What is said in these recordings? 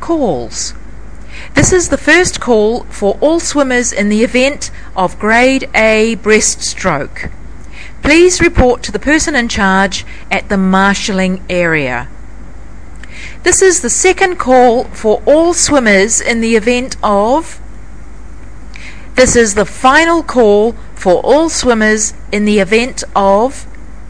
calls. This is the first call for all swimmers in the event of Grade A breaststroke. Please report to the person in charge at the marshalling area. This is the second call for all swimmers in the event of... This is the final call for all swimmers in the event of...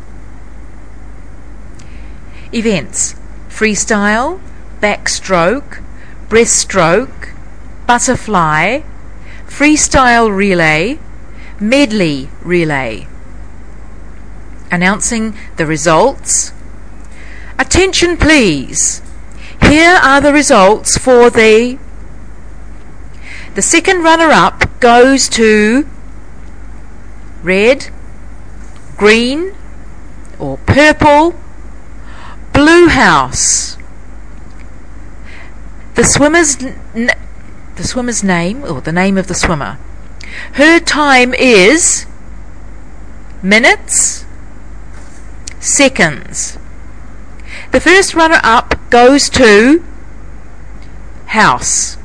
Events: freestyle, backstroke, breaststroke, butterfly, freestyle relay, medley relay. Announcing the results. Attention please. Here are the results for the second runner-up goes to red, green or purple, Blue House. The swimmer's name, or the name of the swimmer. Her time is minutes, seconds. The first runner-up goes to House.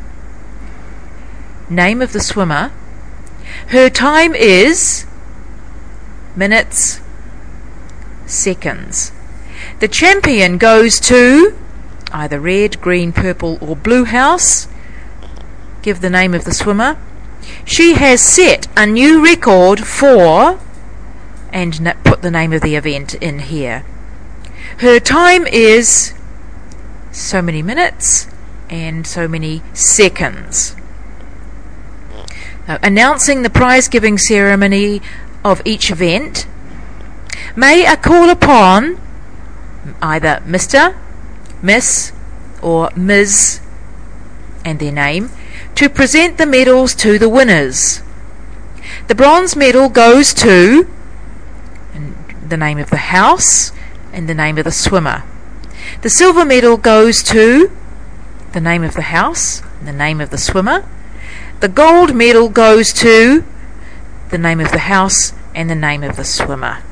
Name of the swimmer. Her time is minutes, seconds. The champion goes to either red, green, purple or Blue House. Give the name of the swimmer. She has set a new record for, and put the name of the event in here. Her time is so many minutes and so many seconds. Now, announcing the prize giving ceremony of each event. May I call upon either Mr., Miss or Ms. and their name to present the medals to the winners. The bronze medal goes to the name of the house and the name of the swimmer. The silver medal goes to the name of the house and the name of the swimmer. The gold medal goes to the name of the house and the name of the swimmer.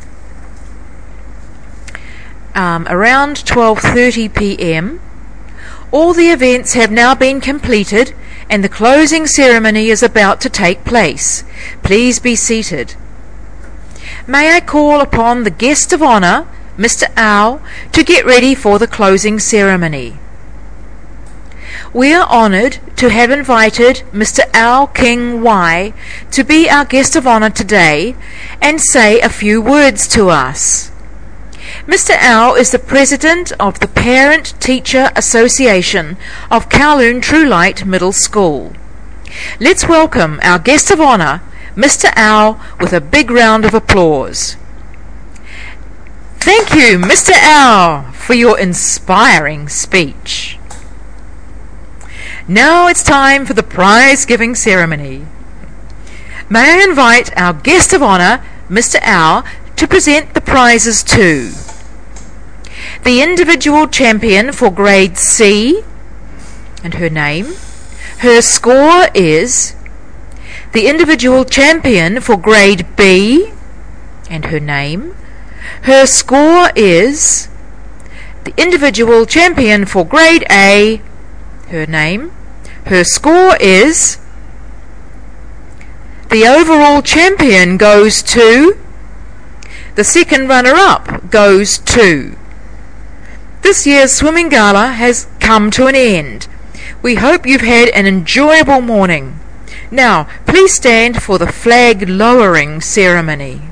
Around 12:30 p.m. all the events have now been completed and the closing ceremony is about to take place. Please be seated. May I call upon the guest of honour, Mr. Au, to get ready for the closing ceremony. We are honoured to have invited Mr. Au King Wai to be our guest of honour today and say a few words to us. Mr. Au is the President of the Parent Teacher Association of Kowloon True Light Middle School. Let's welcome our guest of honour, Mr. Au, with a big round of applause. Thank you, Mr. Au, for your inspiring speech. Now it's time for the prize-giving ceremony. May I invite our guest of honour, Mr. Au, to present the prizes to the individual champion for Grade C and her name. Her score is the individual champion for Grade B and her name. Her score is the individual champion for Grade A, her name. Her score is the overall champion goes to, the second runner-up goes to. This year's swimming gala has come to an end. We hope you've had an enjoyable morning. Now, please stand for the flag lowering ceremony.